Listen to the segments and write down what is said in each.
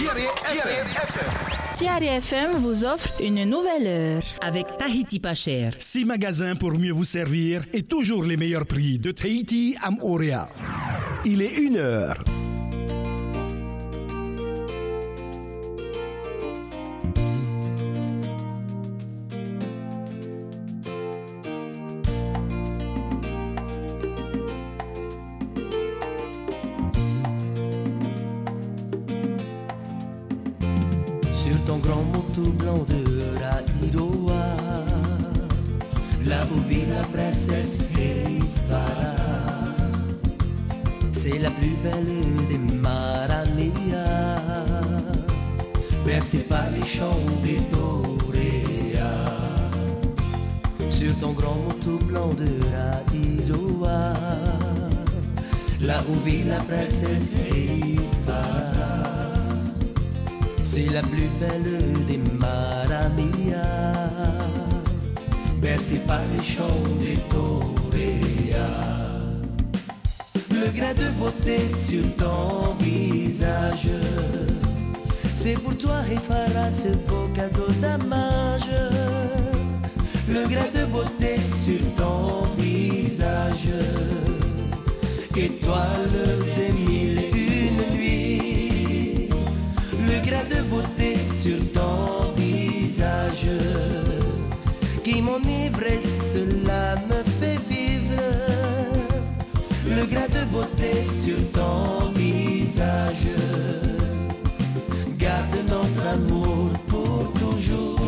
Thierry FM vous offre une nouvelle heure. Avec Tahiti pas cher. 6 magasins pour mieux vous servir et toujours les meilleurs prix de Tahiti à Moorea. Il est 1h. Sur ton grand manteau blanc de Rairoa, là où vit la princesse Heifara, c'est la plus belle des Maranea, bercée par les chants des Toréa. Sur ton grand manteau blanc de Rairoa, là où vit la princesse Heifara, c'est la plus belle des Maranea, bercée par les chants des Toréa. Le grain de beauté sur ton visage, c'est pour toi Heifara ce beau cadeau d'amage. Le grain de beauté sur ton visage, étoile des 1001 nuits. Le grain de beauté sur ton visage, qui m'enivre, cela me fait vivre. Le grain de beauté sur ton visage, garde notre amour pour toujours.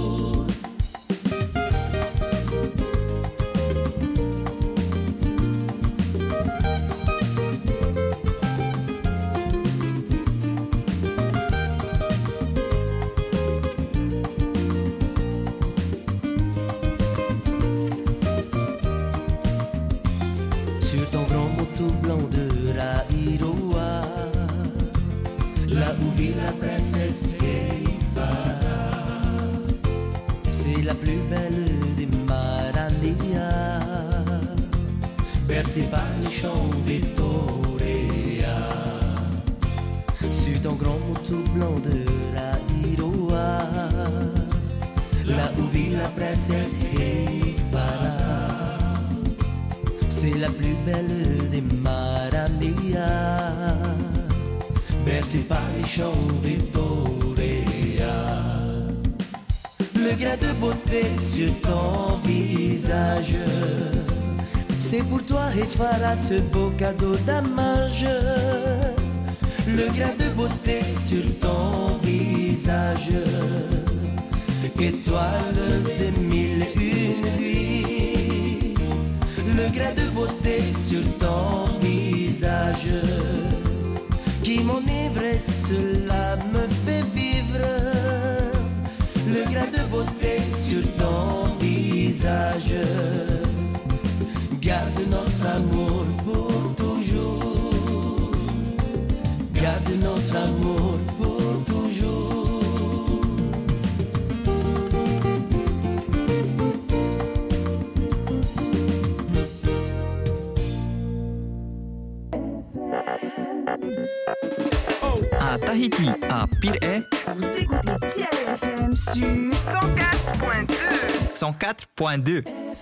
La princesse Heifara, c'est la plus belle des Maranea, bercée par les chants des Toréa. Sur ton grand manteau blanc de Rairoa, là où vit la princesse Heifara, c'est la plus belle des Maranea, bercé par les chants des Toréa. Le grain de beauté sur ton visage, c'est pour toi Heifara ce beau cadeau d'amage. Le grain de beauté sur ton visage, étoile des 1001 nuits. Le grain de beauté sur ton visage, qui m'enivre, cela me fait vivre. Le grain de beauté sur ton visage, garde notre amour pour toujours. Garde notre amour pour toujours. À Tahiti, à Pirée, vous écoutez Thierry FM sur 104.2. 104.2.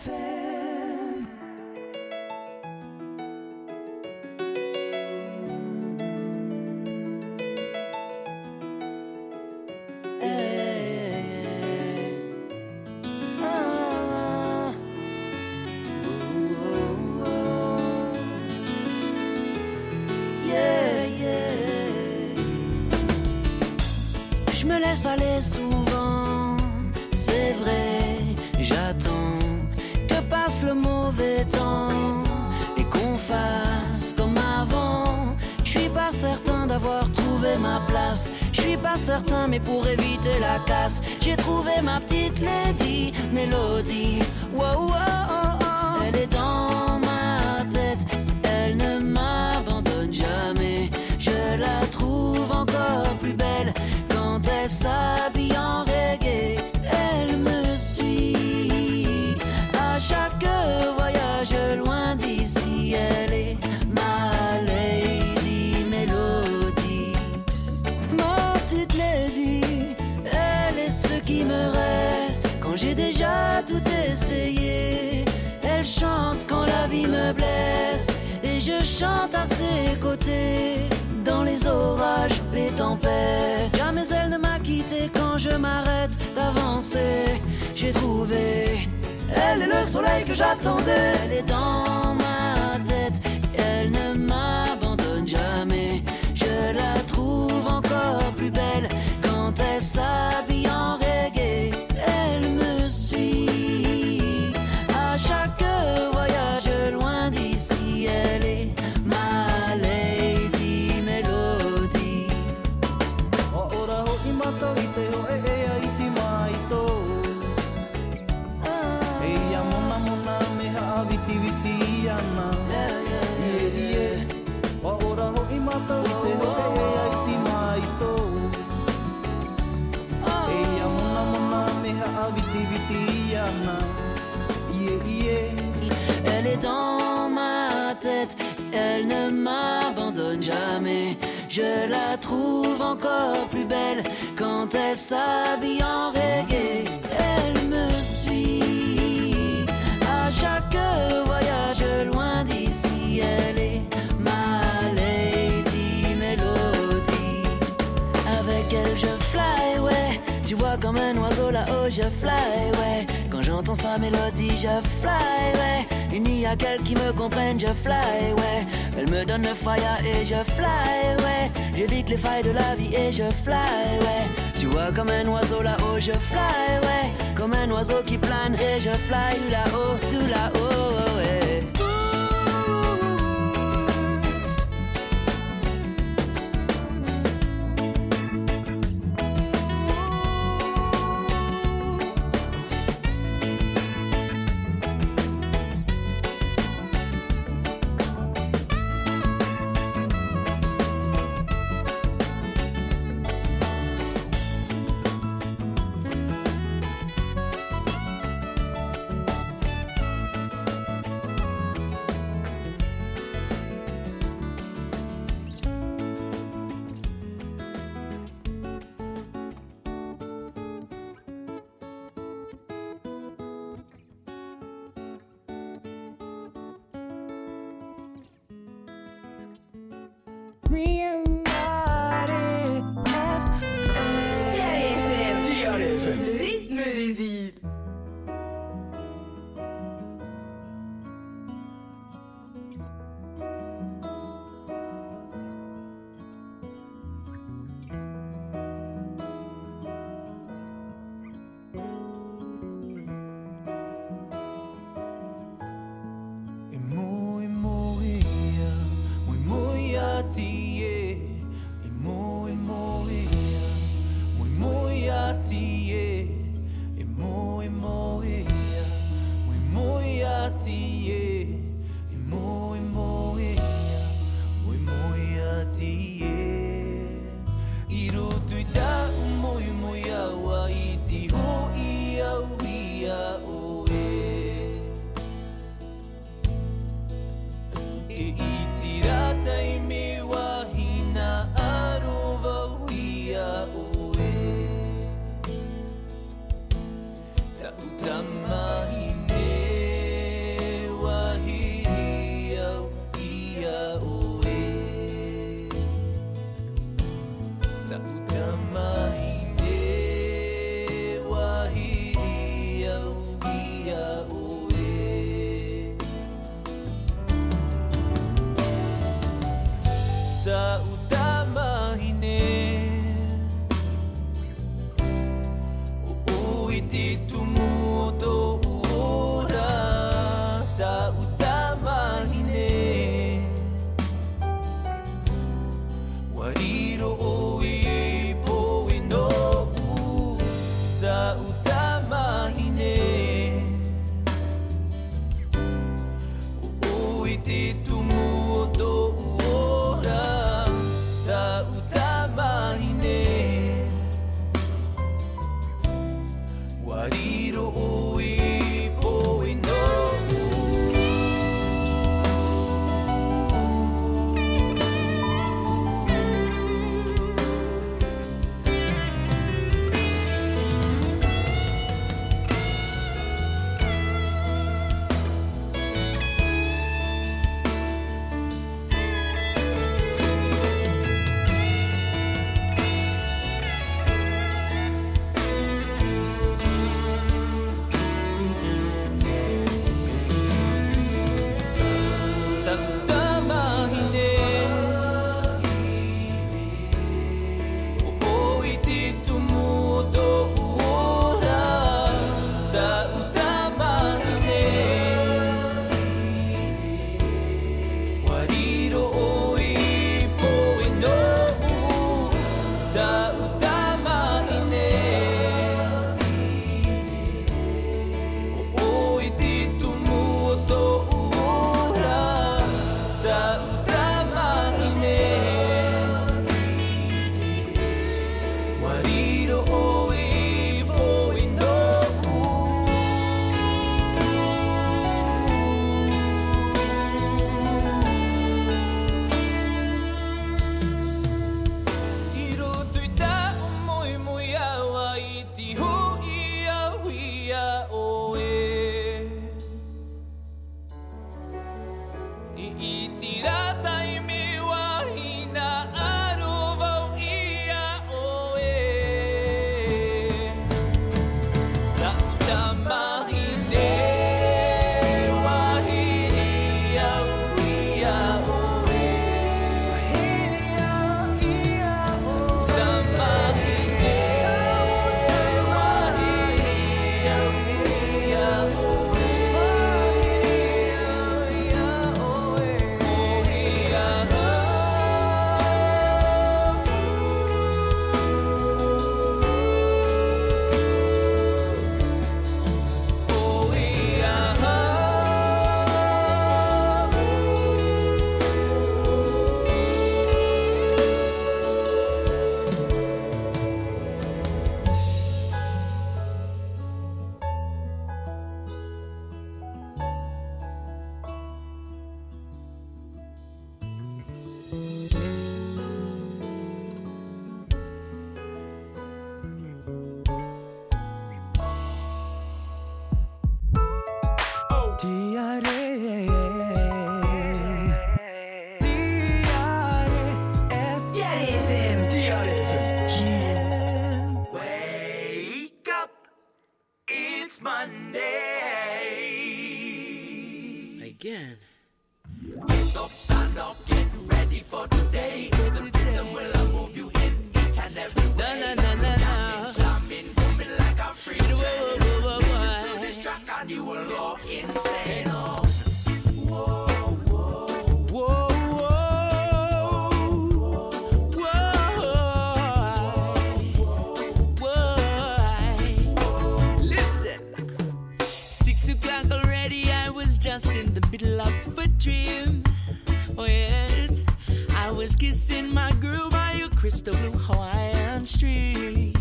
Je me laisse aller souvent, c'est vrai, j'attends que passe le mauvais temps et qu'on fasse comme avant. Je suis pas certain d'avoir trouvé ma place, je suis pas certain mais pour éviter la casse, j'ai trouvé ma petite lady Mélodie. Wow, wow, oh, oh. Elle est dans ma tête, elle ne m'abandonne jamais, je la trouve encore plus belle. Quand elle s'habille en reggae, elle me suit. À chaque voyage loin d'ici, elle est ma lady Mélodie. Ma petite quand j'ai déjà tout essayé. Elle chante quand la vie me blesse et je chante à ses côtés. Dans les orages, les tempêtes, jamais elle ne m'a quitté quand je m'arrête d'avancer. J'ai trouvé, elle est le soleil que j'attendais. Elle est dans ma tête, elle ne m'abandonne jamais. Je la trouve encore plus belle quand elle s'habille en reggae. Elle me suit à chaque voyage loin d'ici. Elle est ma lady mélodie. Ora ho imata ite ho ea iti maito. Eia mona mona meha aviti viti ana. Yeah yeah. Ora ho imata ite ho ea iti maito. Eia mona mona meha aviti viti ana. Yeah yeah. Elle est dans ma tête, elle ne m'abandonne jamais. Je la trouve encore plus belle quand elle s'habille en reggae. Elle me suit à chaque voyage loin d'ici. Elle est ma lady mélodie. Avec elle je fly, ouais. Tu vois comme un oiseau là-haut je fly, ouais. Quand j'entends sa mélodie je fly, ouais. Il n'y a qu'elle qui me comprenne, je fly, ouais. Elle me donne le fire et je fly, ouais. J'évite les failles de la vie et je fly, ouais. Tu vois comme un oiseau là-haut, je fly, ouais. Comme un oiseau qui plane et je fly là-haut, tout là-haut, ouais. Le rythme des îles. Emo crystal blue Hawaiian street.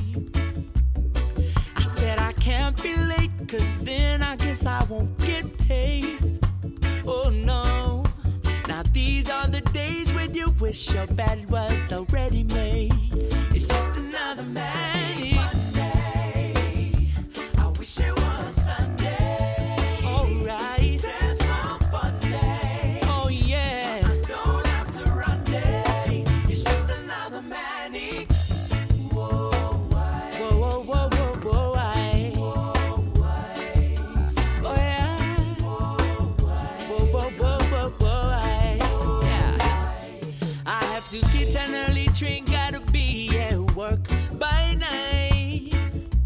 I said I can't be late, cause then I guess I won't get paid. Oh no. Now these are the days when you wish your bed was already made. It's just another Monday. I wish it was Sunday. Alright. That's my fun day. Oh yeah. I don't have to run day. It's just another manic. Whoa, why? Whoa, whoa, whoa, whoa, whoa, why? Whoa, why? Oh yeah. Whoa, why? Whoa, whoa, whoa, whoa, whoa, why? Yeah. I have to catch an early train, gotta be at work by night.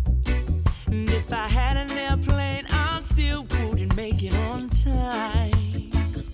And if I had an airplane, I still wouldn't make it on time.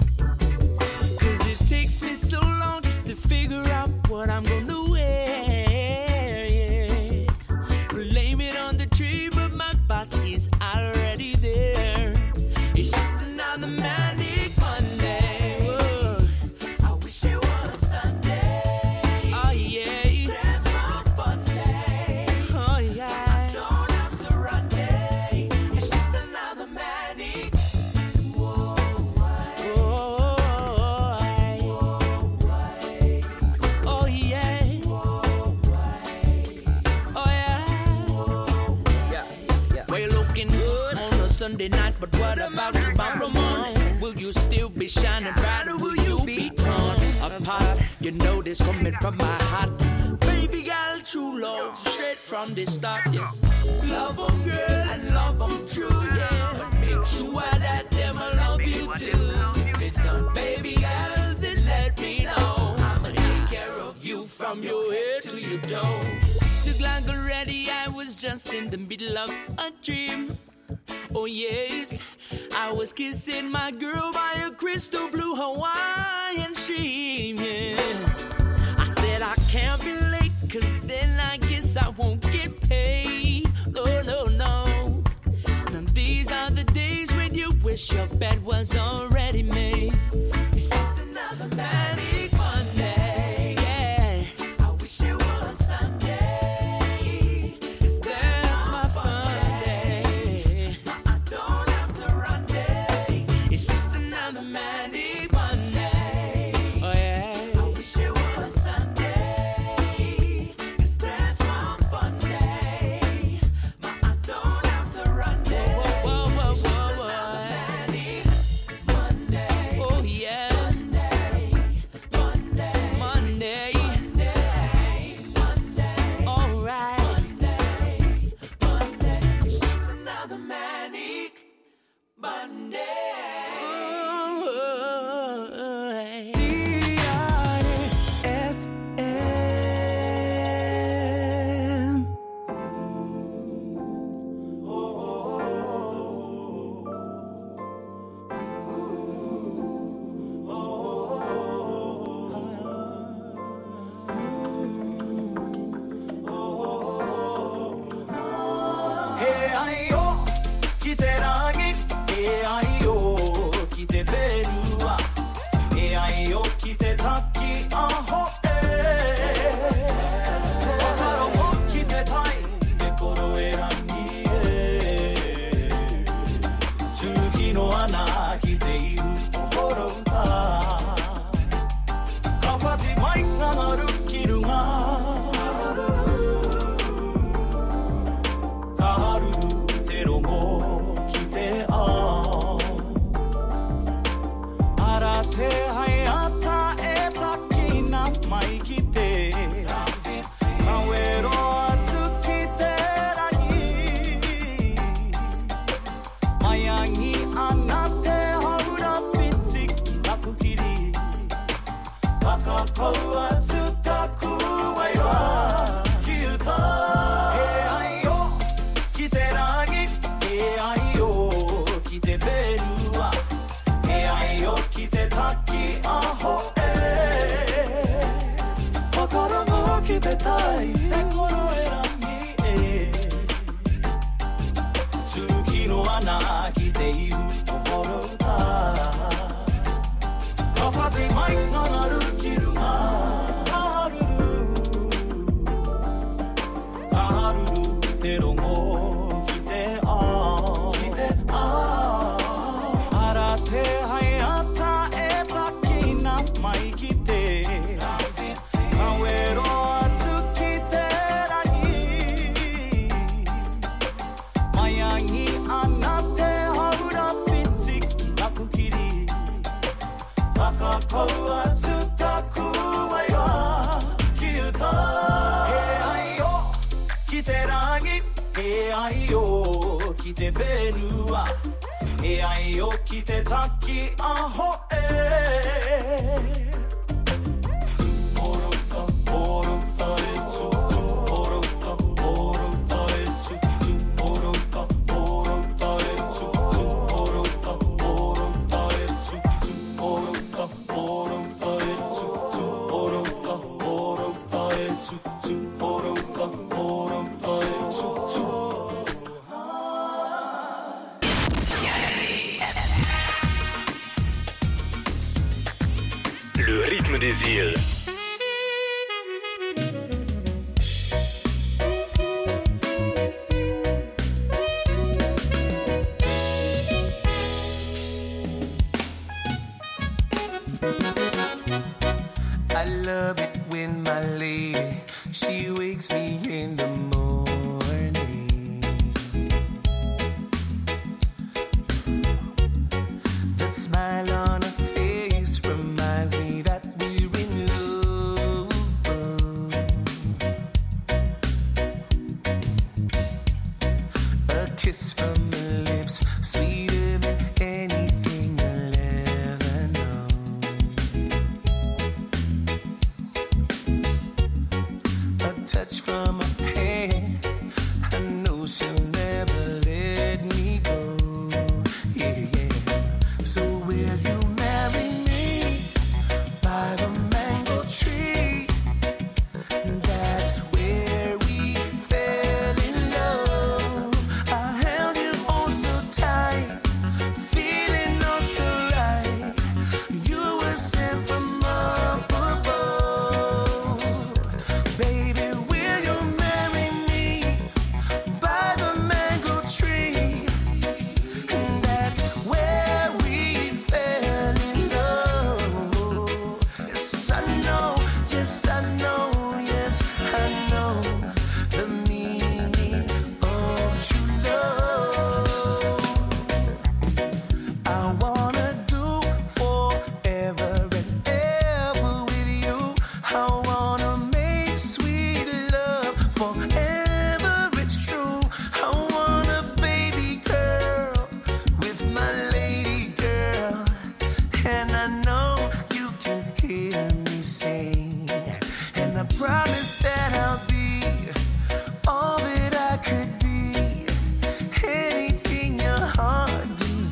Cause it takes me so long just to figure out what I'm gonna wear. Yeah. Blame it on the tree, but my boss is already there. It's just another manic Monday. Whoa. I wish it was Sunday. Oh yeah. That's my fun day. Oh yeah. I don't have to run day. It's just another manic. Whoa, why? Whoa, why? Whoa, why? Oh yeah. Whoa, why? Oh yeah. Yeah. Well, looking good on a Sunday night, but what about tomorrow morning? Will you still be shining bright, or will you be torn apart? You know this coming from my heart. Baby girl, true love, straight from the start, yes. Love them girl and love them true, yeah. But make sure that them love you too. If it don't, baby girl, then let me know. I'ma take care of you from your head to your toes. Took like already, I was just in the middle of a dream. Oh yes, I was kissing my girl by a crystal blue Hawaiian stream, yeah. I said I can't be late, cause then I guess I won't get paid. No, no, no. Now these are the days when you wish your bed was already made. It's just another manic Monday, yeah. I wish it was Sunday, cause that's my fun day. I don't have to run day. It's just another manic Monday. Oh yeah. I wish it was Sunday, cause that's my fun day. I don't have to run day. Whoa, whoa, whoa, whoa, manic Monday. Oh yeah. Monday. Monday. Alright. Monday. It's just another manic Monday. D-R-F-M. Hey ayo, kite nagi. Hey ayo, kite verua. Hey ayo, kite taki aho e. Wakaro mo kite tai, dekoro erani e. Tsuki no ana kite iru ohoro ta. Kawati mai ga naru kiru ga. Kaharu tero mo kite a. Arate hayata e takina mai kite. Kawero atu kite rai. Mayangi anate haura pitsi kitaku kiri. Wakakou atu taku waiwa kyuta. Hey ayo, kite ragi. Hey ayo, kite verua. Hey ayo, kite taki aho e. Wakaro mo kite tai, dekoro erani e. Tsuki no ana kite iru ohoro ta. Kawati mai ga naru kiru ga. Kaharu 때롱오 기대아 아라테 하야타 에바키나 마이 기대 가웨로 아주 기대라니 마양이 아나테 하우라 핀직 나쿠기리 바카코우 아주 타쿠와이와 기우타 에아이요 기대라니 에아이요 기대 베누아 에아이요 기대 타키 아호 에 오르다 오르다 에추 오르다 오르다 에추 오르다 오르다 에추 오르다 오르다 에추 오르다 오르다 에추 오르다 오르다 에추 오르다 오르다 에추 Le rythme des îles. I love it when my lady, she wakes me in the morning. The smile on her face reminds me that we're in love. A kiss from her lips, sweeter than anything I'll ever know. A touch from her hand, I know she'll never let me go. Yeah, yeah. So will you marry me by the mango tree? That's where we fell in love. I held you oh so tight, feeling oh so right. You were sent from up above. Baby, will you marry me by the mango tree? That's where we fell in love. Yes, I know, yes, I know, yes, I know the meaning of true love. I wanna do forever and ever with you. I wanna make sweet love forever, it's true. I want a baby girl with my lady girl, and I know you can hear me sing. And I promise that I'll be all that I could be, anything your heart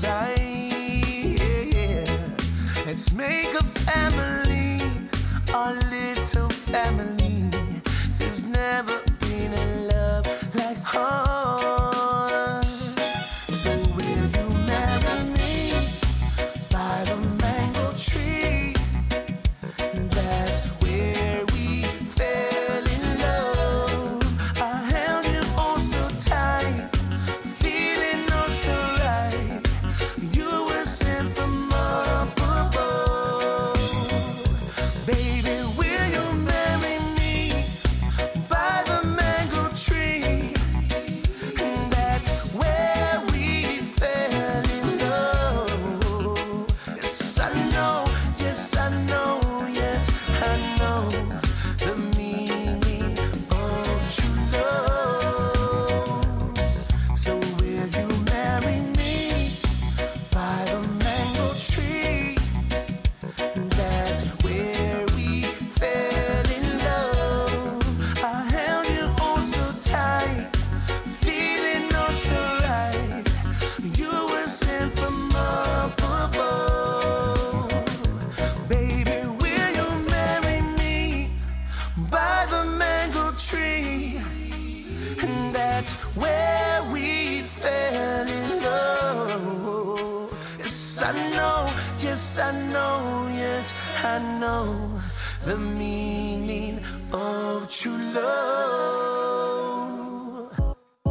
desires. Let's make a family, our little family. There's never been a love like ours. So will you marry me by the mango tree? That's where we fell in love. I held you oh so tight, feeling oh so right. You were sent from up above. Baby, will you marry me by the mango tree? That's where we fell in love. Yes, I know, yes, I know, yes, I know the meaning of true love. So will you marry me by the mango tree? That's where we fell in love. I held you oh so tight, feeling oh so right. You were sent from up above. Baby, will you marry me by the mango tree? And that's where we fell in love. Yes, I know, yes, I know, yes, I know the meaning of true love.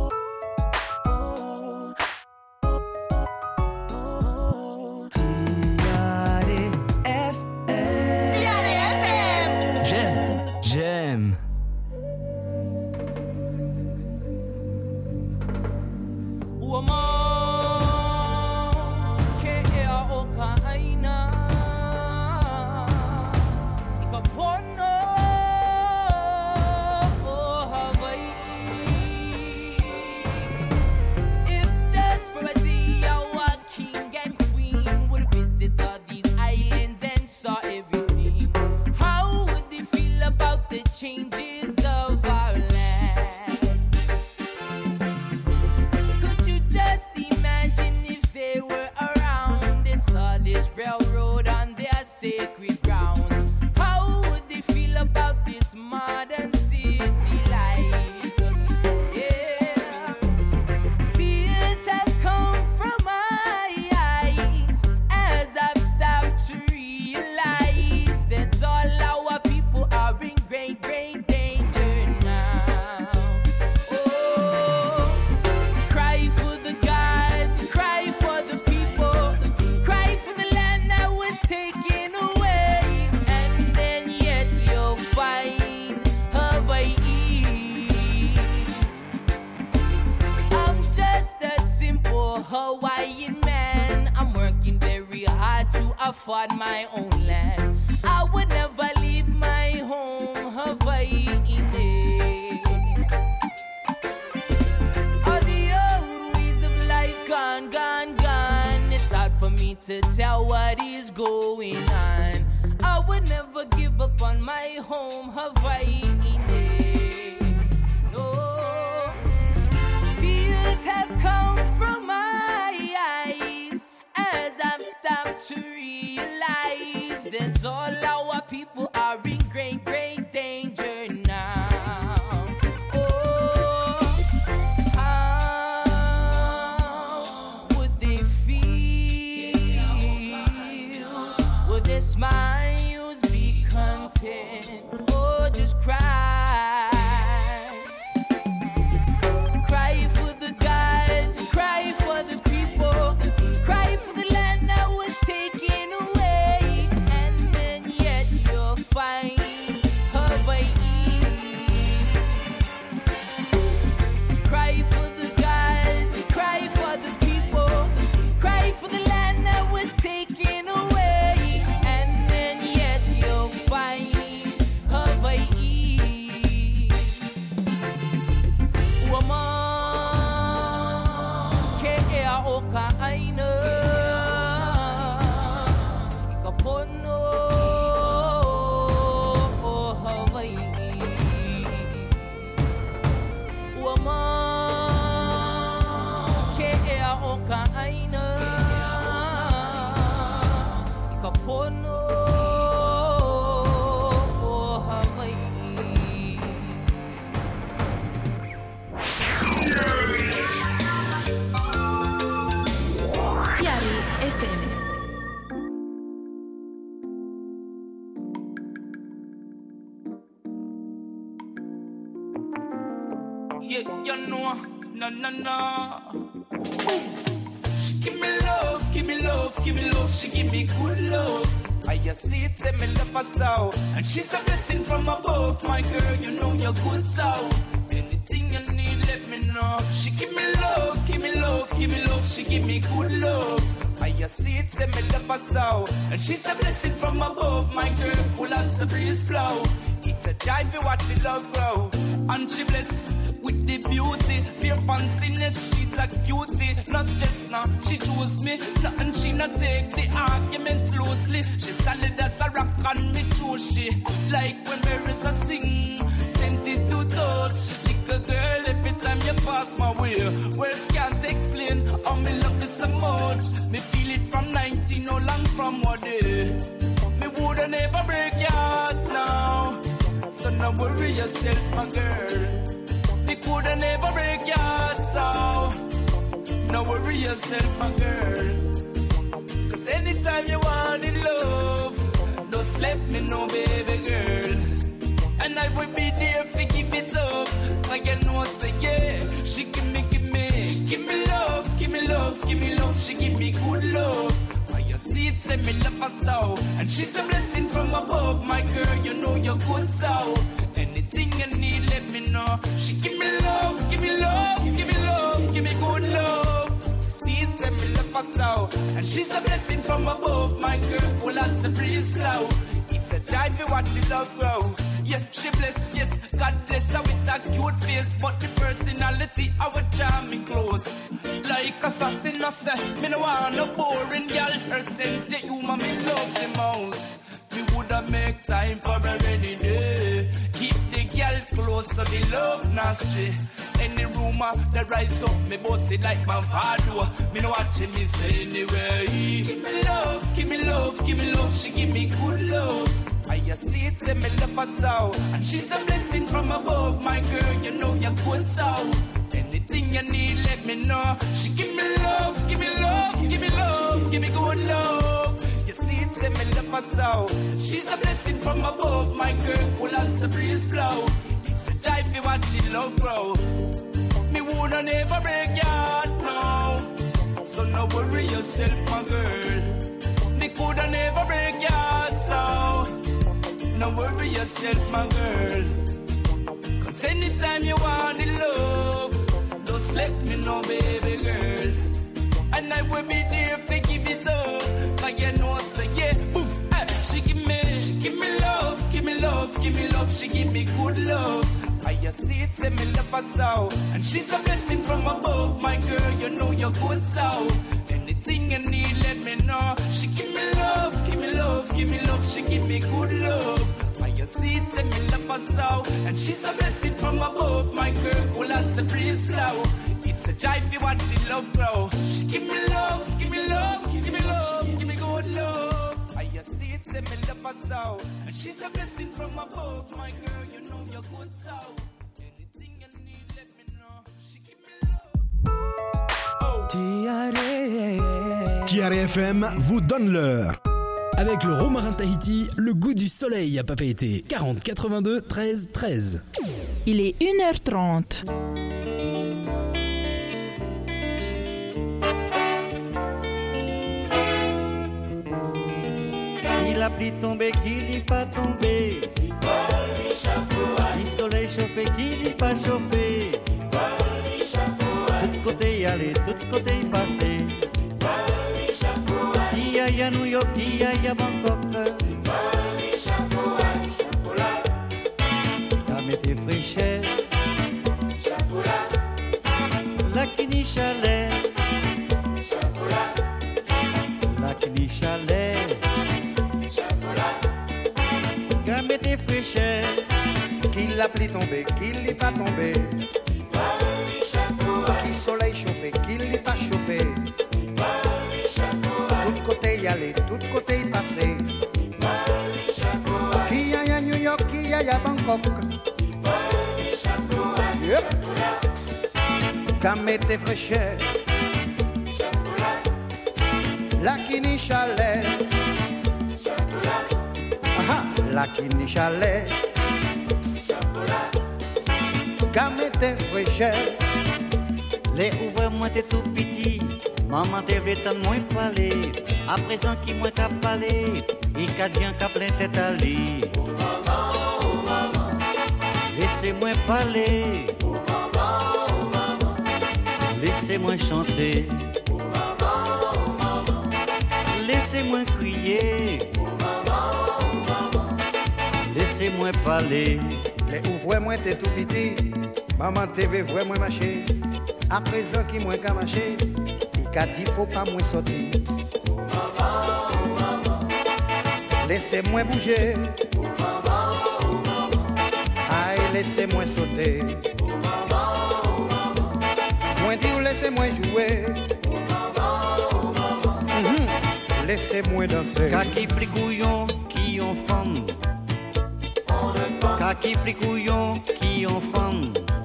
afford my own land, I would never leave my home, Hawaii. All the old ways of life gone, gone, gone. It's hard for me to tell what is going on. I would never give up on my home, Hawaii. No, tears have come from my eyes as I've stopped to realize that all our people are in great, great danger now. Oh, how would they feel? Would they smiles be content or just cry? Cry for the gods, cry for the people, cry for the land that was taken away, and then yet you'll find Hawaii. Cry for the gods, cry for the people, cry for the land that was taken away, and then yet you'll find Hawaii. Woman, kea oka aina, ikapono Hawaii. Woman, kea oka aina, ikapono Hawaii. Tiare FM. Yeah, you know, no. She give me love, give me love, give me love. She give me good love. I just see it, say me love her so. And she's a blessing from above. My girl, you know you're good so. Anything you need, let me know. She give me love, give me love, give me love. She give me good love. I just see it, say me love her so. And she's a blessing from above. My girl, cool as the breeze flow. It's a joy to watch she love grow. And she bless with the beauty. Pure fanciness, she's a cutie. No stress now, she choose me. Nothing she not take the argument loosely. She solid as a rock and me choose she. Like when Marissa sing, sent it to touch. Little girl, every time you pass my way, words can't explain how me love you so much. Me feel it from 19, no long from one day. Me woulda never break your heart now. So no worry yourself, my girl. Me coulda never break your heart, so no worry yourself, my girl. Cause anytime you want in love, just let me know, baby girl. And I will be there for give it up. Like you know, say yeah. She give me love, give me love, give me love. She give me good love. You see it, say me love her so. And she's a blessing from above. My girl, you know you're good so. Anything you need, let me know. She give me love, give me love, give me love, give me good love. See it, say me love her so. And she's a blessing from above. My girl, cool as the breeze flow. It's a joy to watch she love grow. Yeah, she bless, yes, God bless her with a cute face. But the personality, I would draw me close. Like assassin, I say, me no want no boring girl. Her sense, yeah, you ma me love the most. Me woulda make time for her any day. Keep the girl close so the love not stray. Any rumor that rise up, me boss it like my father. Me no watching me say anyway. Give me love, give me love, give me love. She give me good love. I just see it, say me love her so. And she's a blessing from above. My girl, you know you're good so. Anything you need, let me know. She give me love, give me love, give me love, give me good love. You see it, say me love her so. She's a blessing from above. My girl, cool as the breeze flow. It's a joy for what she love grow. Me woulda never break your heart, no. So no worry yourself, my girl. Me coulda never break your heart, so no worry yourself, my girl. Cause anytime you want the love, just let me know, baby girl. And I will be there to give it up. Like you know, say yeah, love, she give me good love. I just see it, say me love her so. And she's a blessing from above, my girl, you know you're good so. Anything you need, let me know. She give me love, give me love, give me love, she give me good love. I just see it, say me love her so. And she's a blessing from above, my girl, cool as the breeze flow. It's a jive for what she love grow. She give me love, give me love, give me love, give me good love. I just see it, say me love her so. And she's a blessing from above, my girl, you know you're good so. Anything you need, let me know. She give me love. TRFM vous donne l'heure. Avec le romarin Tahiti, le goût du soleil à Papeete. 40 82 13 13. Il est 1h30. La pluie tombée, qui n'est pas tombé. Le soleil chauffé, qui n'est pas chauffé. Tout côté y aller, tout côté y passer. Qui aille à New York, qui aille à Bangkok. T'as mis tes fraîcheurs. La kini chalet. La kini chalet. Gamme tes fraîcheurs, qu'il la pluie tombée, qu'il n'est pas tombé. Qui soleil chauffé, qu'il n'est pas chauffé. Tout côté y aller, tout côté y passer. Qui aille à New York, qui aille à Bangkok. Yep. Gamme tes fraîcheurs, la kini chalet. La kini chalet. Gamme tes fraîcheurs. Les ouvre-moi t'es tout petit. Maman t'es vétan moins parler. À présent qui moins qu'à parler. Il qu'a dit un qu'à plein tête à lit. Oh maman, oh maman. Laissez-moi parler. Oh maman, oh maman. Laissez-moi chanter. Oh maman, oh maman. Laissez-moi crier. Laissez-moi parler. Les ouvre-moi t'es tout petit. Maman TV vraiment marcher. À présent qui moins qu'à marcher. Il qu'a dit faut pas moins sortir. Oh maman, oh maman. Laissez-moi bouger. Oh maman, oh maman. Aïe laissez-moi sauter. Oh maman, oh maman. Moi dire laissez-moi jouer. Oh maman, oh maman. Laissez-moi danser. Kaki pligouillon qui en femme. Kaki plikouillon qui en femme.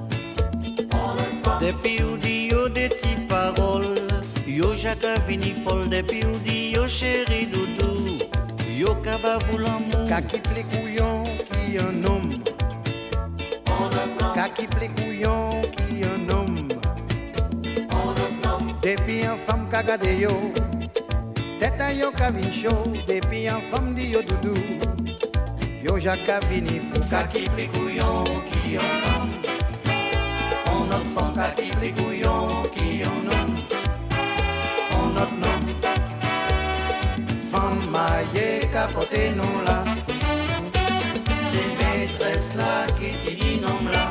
Depuis ou dit yo des petites paroles. Yo jaka vini folle. Depuis ou dit yo chéri doudou. Yo kababou l'amour. Kaki plikouillon qui un homme. Kaki plikouillon qui un homme. Depuis en femme kagade yo. Tête à yo kavin chaud. Depuis en femme di yo doudou. Yo jaka vini fou. Kaki plikouillon qui en femme. On enfant kaki plikouillon qui en homme. On notre nom. Femme maillée capoté non là. C'est maîtresse là qui dit non là.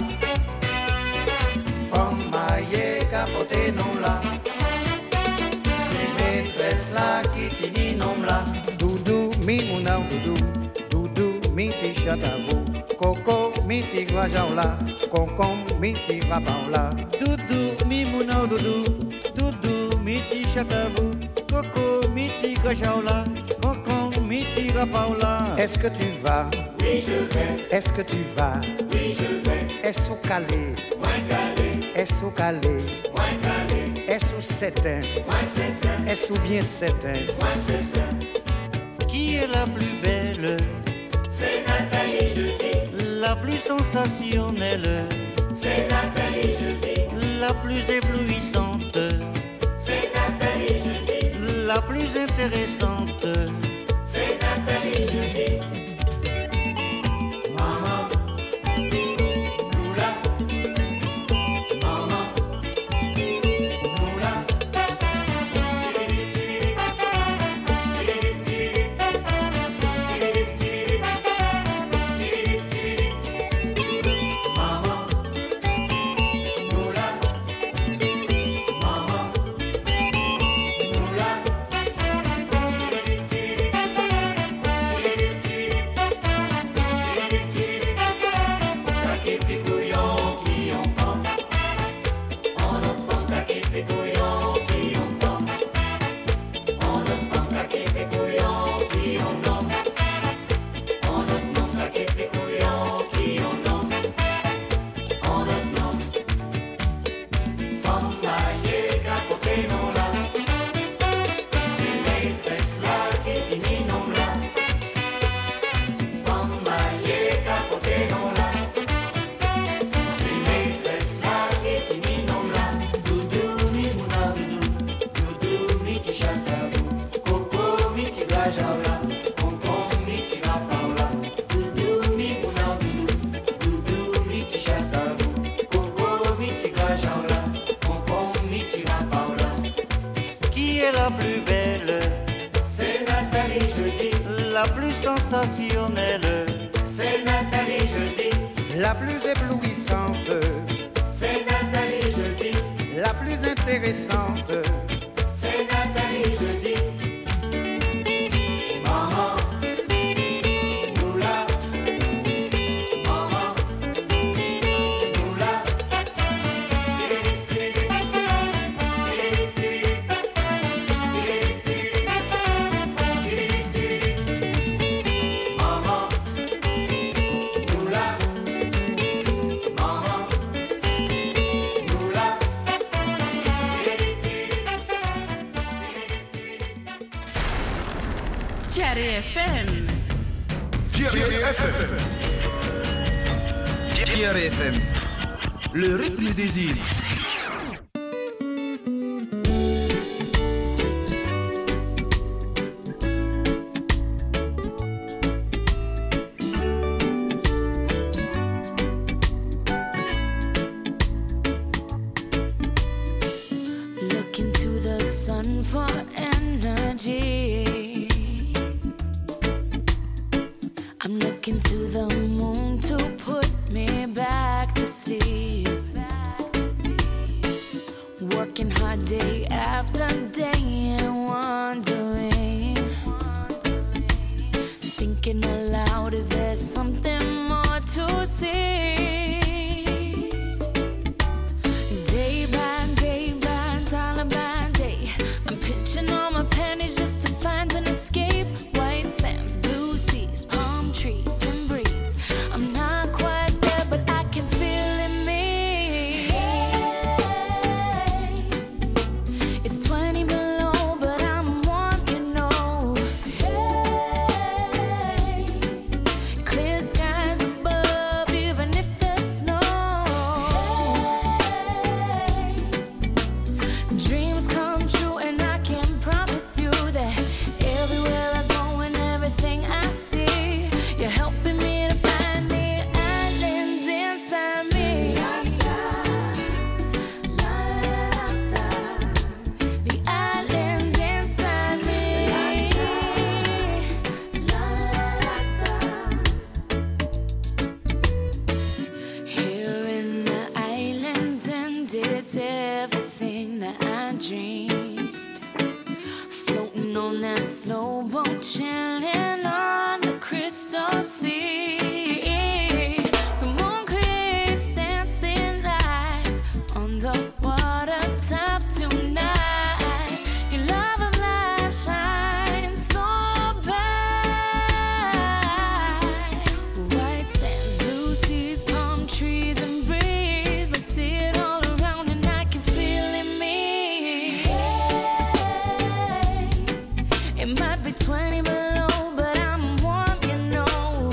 Femme maillée capoté non là. C'est maîtresse là qui dit non là. Doudou mi mouna doudou. Miti chatavo, coco, miti guajaula, concom, miti rapaula. Doudou, mi mouna doudou, doudou, miti chatavo, coco, miti guajaula, concom, miti rapaula. Est-ce que tu vas? Oui, je vais. Est-ce que tu vas? Oui, je vais. Est-ce au calé? Moins calé. Est-ce au calé? Moins calé. Est-ce au setin? Moins setin. Est-ce ou bien setin? Moins setin. Qui est la plus belle? C'est Nathalie, je dis. La plus sensationnelle. C'est Nathalie, je dis. La plus éblouissante. C'est Nathalie, je dis. La plus intéressante. C'est Nathalie, je dis. Maman, Lula. Maman, Lula. la plus belle, c'est Nathalie, je dis. la plus sensationnelle, c'est Nathalie, je dis. La plus éblouissante, c'est Nathalie, je dis. la plus intéressante, c'est Nathalie, je dis. Maman, Moula, maman, Moula. Thierry FM. Thierry FM. Thierry FM, le rythme des îles. Look into the sun for energy. I'm looking to the moon to put me back to sleep. Working hard day after day and wondering, thinking aloud, is there something more to see? Day by day, dollar by day, I'm pitching all my pennies just to find an escape. White sands, blue seas, palm trees and breeze. I'm not quite there, but I can feel in me. It's 20 below, but I'm warm, you know. Clear skies above, even if there's snow. Dreams come true, and I can promise you that everywhere I go and everything I see, you're helping me to find the island inside me. The island inside me. Here in the islands, and it's everything that I dreamed. Floating on that slow boat, chilling on the crystal sea. The moon creates dancing lights on the water top tonight. Your love of life shines so bright. White sands, blue seas, palm trees and breeze. I see it all around and I can feel in me. It might be 20 below, but I'm warm, you know.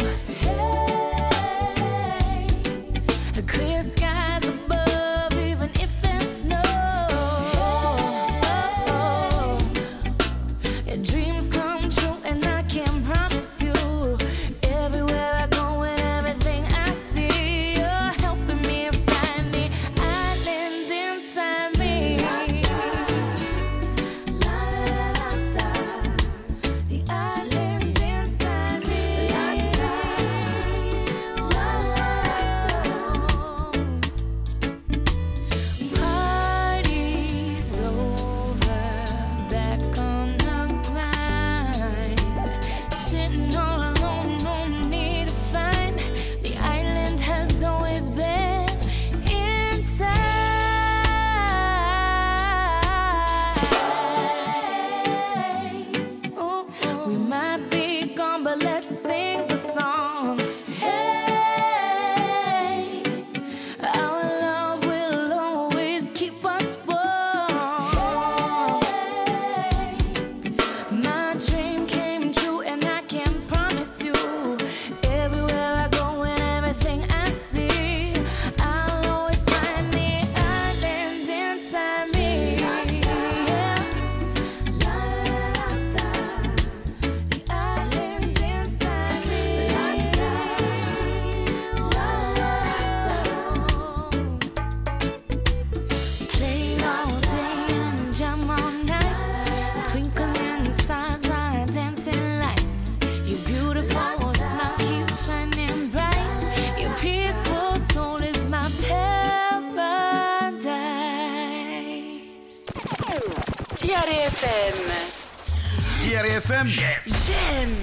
Thierry FM. Thierry FM. J'aime.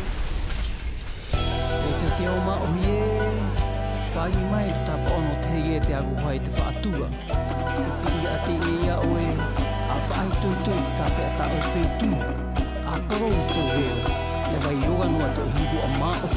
Te te oma o hie, whai mai te tapa ono te hie te agu hai te whaatua. E piri a te ia oe, a whai tui tape a tau pe tu. A poro to heo, te vai roga noa to hiru a mao.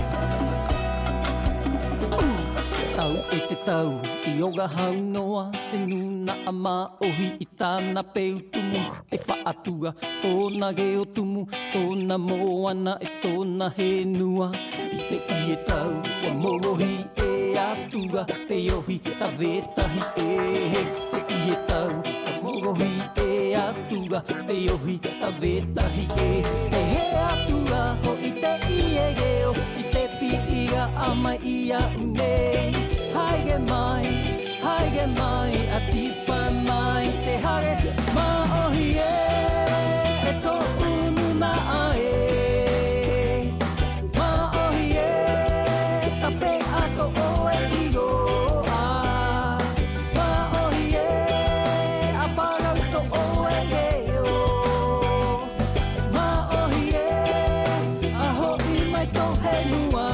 Tau e te tau, i oga hau noa, te nuna a maohi i tāna peu tumu, te whaatua, tōna geo tumu, tōna moana e tōna he nua. I te i e tau, wa morohi e atua, te ohi, ta vetahi e. Te i e tau, wa morohi e atua, te ohi, ta vetahi e. Te he atua, ho i te i e geo, i te pi ia ama ia unei. Haige mai, a tipa mai, te hare maohi e tō unu na ae. Maohi e, tape ako oe igo a. Maohi e, a parau tō oe geo. Maohi e, a hoi mai tō he nua.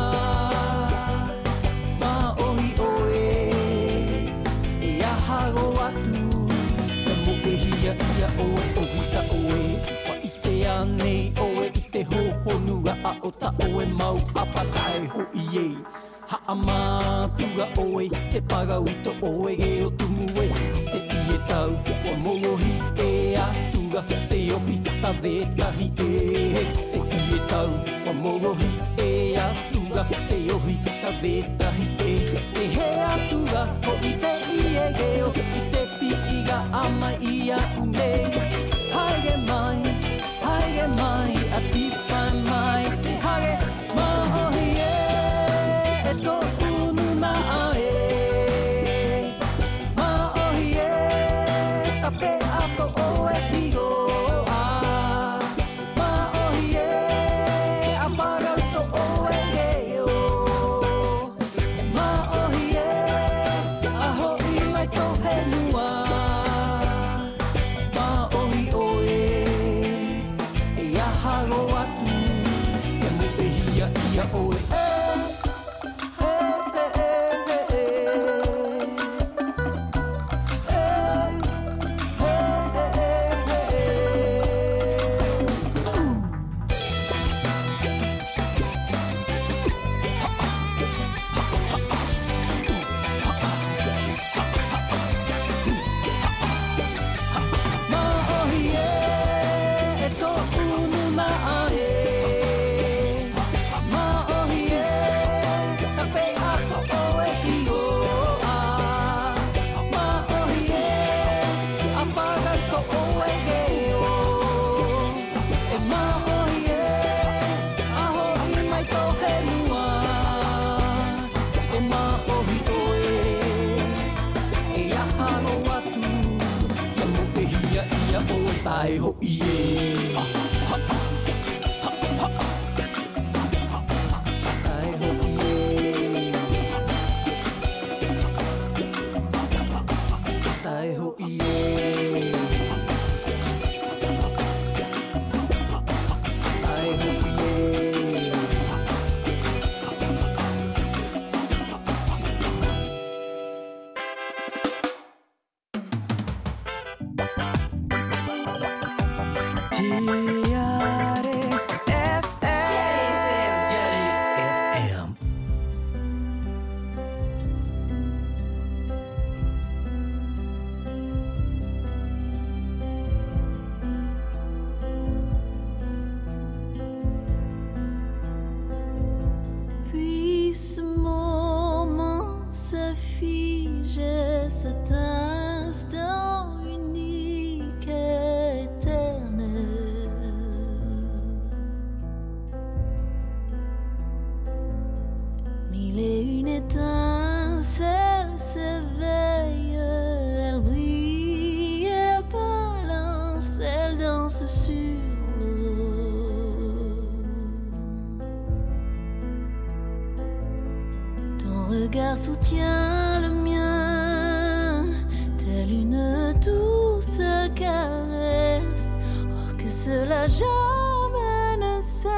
Ia oe o hita oe, wa i te anei oe i te hohonua a o ta oe mau apatae ho i e. Haa mātua oe, te parau i to oe e o tumu e. Te i e tau, wa morohi e atua, te ohi ta vetahi e. Te i e tau, wa morohi e atua, te ohi ta vetahi e. Te he atua, ho i te i e geo, i te pi iga ama ia unei. Haige mai, a tipa mai, te hage mahohi e tō unu na ae. Mahohi e, tape ako oe pigo a. Mahohi e, a parau tō oe geo. Mahohi e, a hoi mai tō he nua. Haro atu, te mo e hia ia oe. Tai ho ie. Tai ho ie. Tai ho ie. Tai ho ie. Puis ce moment se fige, cet instant unique et éternel. Mille et une étincelles s'éveillent, elles brillent et balancent, elles dansent sur regard soutient le mien, telle une douce caresse. cela jamais ne cesse.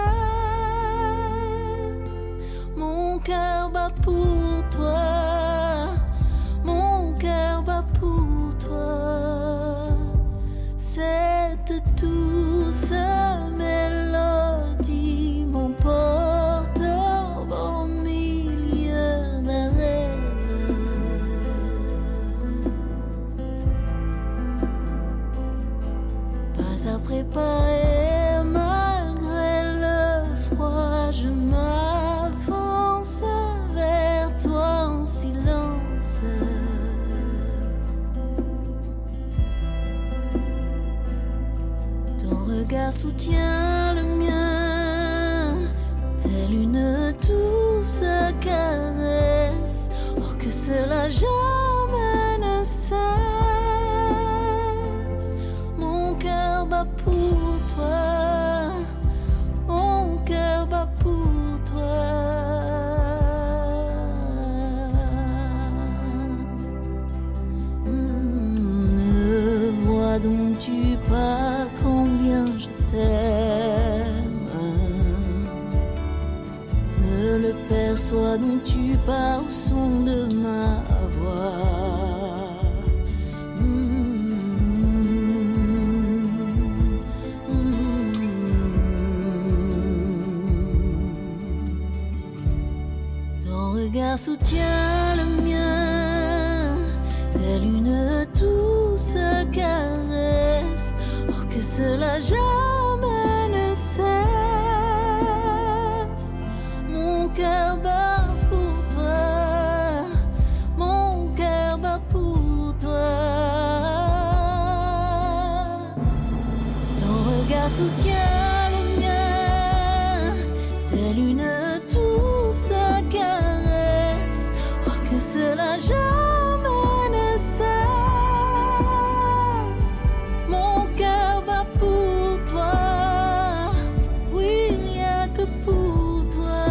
Mon cœur bat pour toi, mon cœur bat pour toi. Cette douce mélodie m'emporte au milieu d'un rêve. Pas à préparer, malgré le froid, je m'avance vers toi en silence. Ton regard soutient le mien, telle une douce caresse. Oh, que cela jamais ne cesse. Mon cœur bat pour toi, mon cœur bat pour toi. Ne vois donc tu pas combien je t'aime. Ne le perçois donc tu pas au son de ma voix. Ton regard soutient le mien, telle une douce caresse. Oh, que cela jamais ne cesse. Mon cœur bat pour toi, mon cœur bat pour toi. Ton regard soutient le mien, telle une douce caresse. Oh, que cela jamais ne cesse. Mon cœur bat pour toi, oui, rien que pour toi.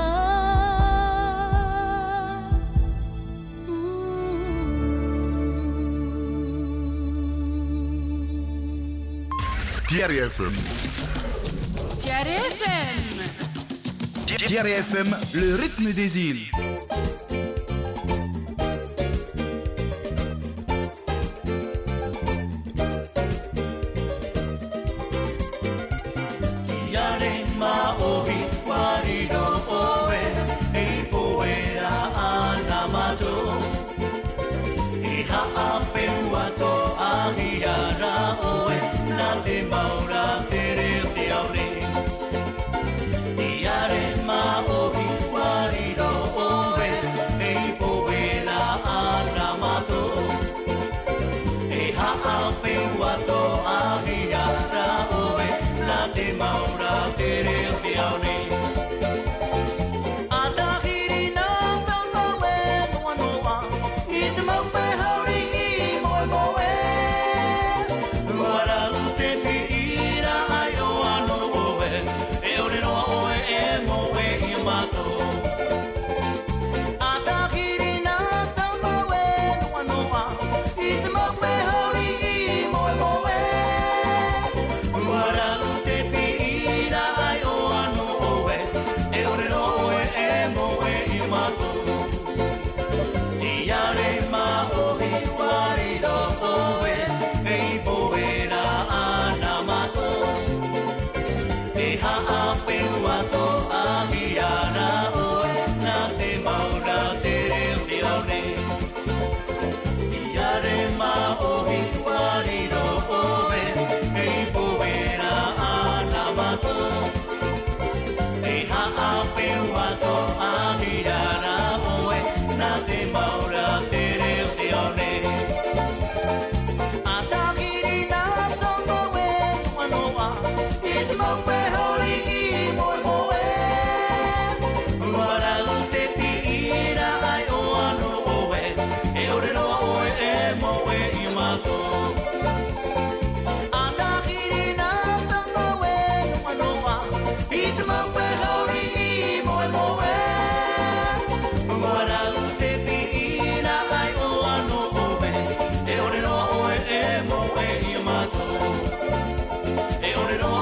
Thierry FM. Thierry FM. Thierry FM, le rythme des îles. It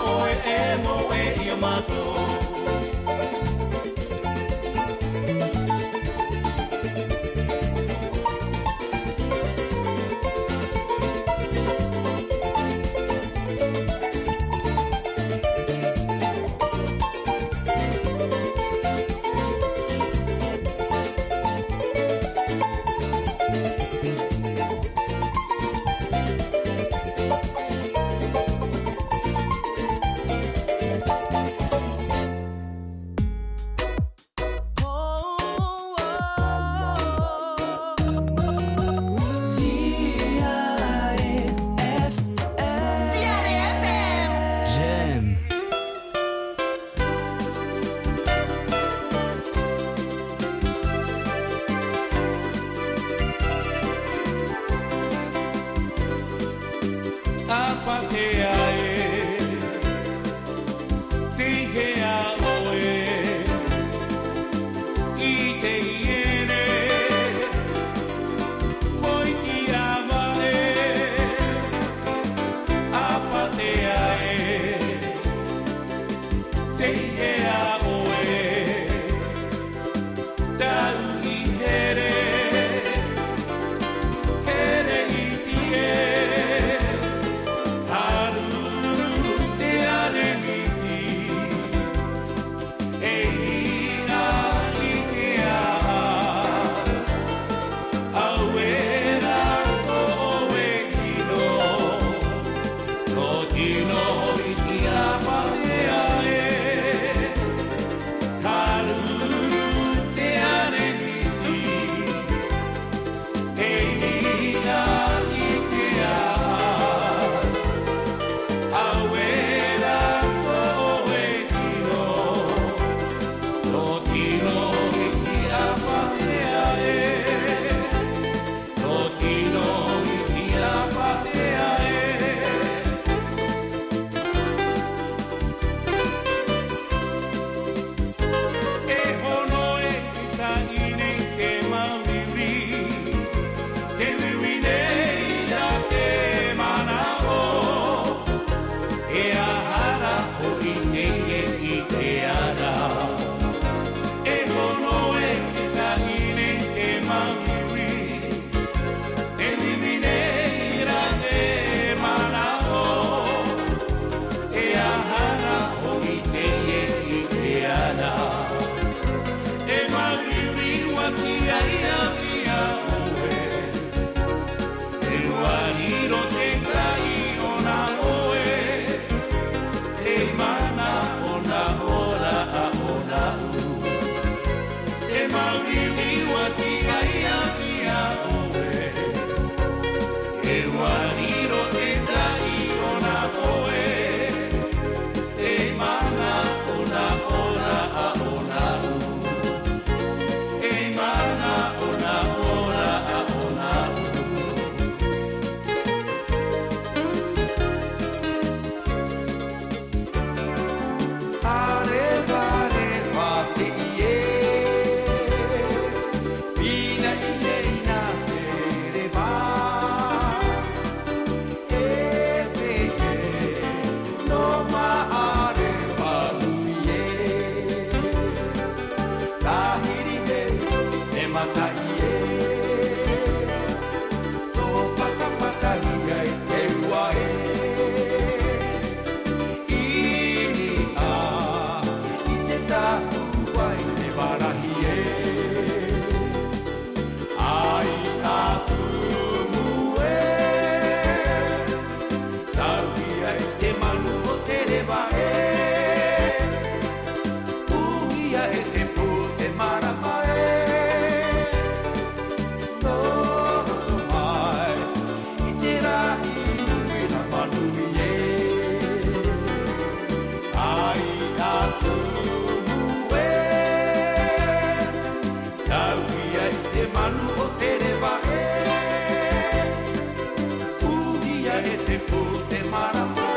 e te pu te marama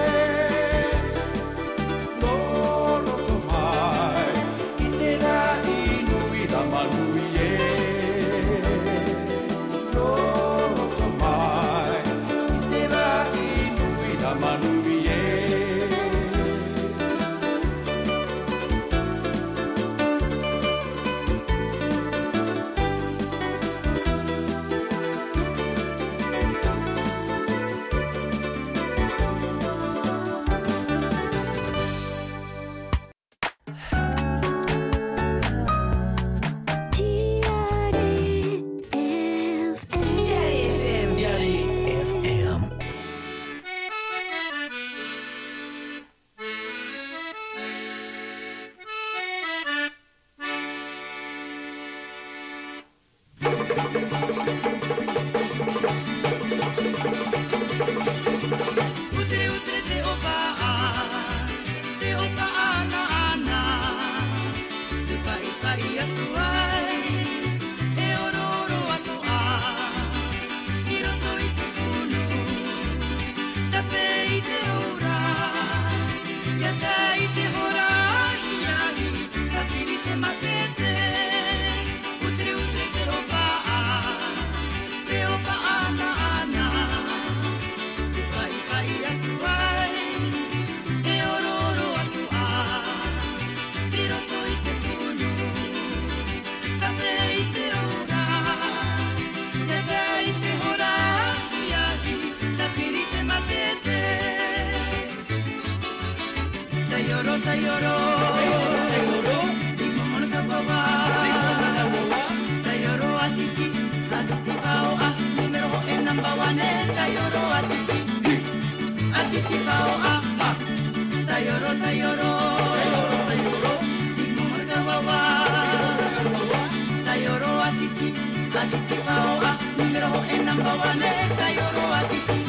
Lolo to mai I te la inui la manui e Lolo to mai I te la inui la manui e Number one,